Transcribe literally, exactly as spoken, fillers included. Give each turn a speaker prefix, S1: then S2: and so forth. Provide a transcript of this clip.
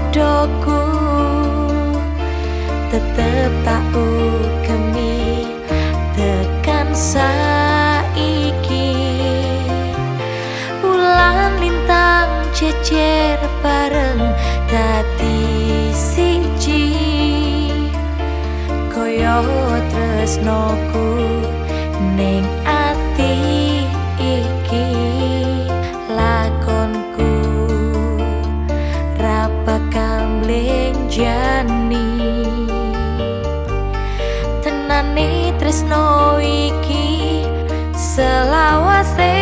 S1: podoku tetep tak ukemi tekan saiki. Wulan lintang cecer bareng dadi siji, koyo tresnoku ning ati iki. Lakonku ra bakal mlenjani, tenane tresno iki selawase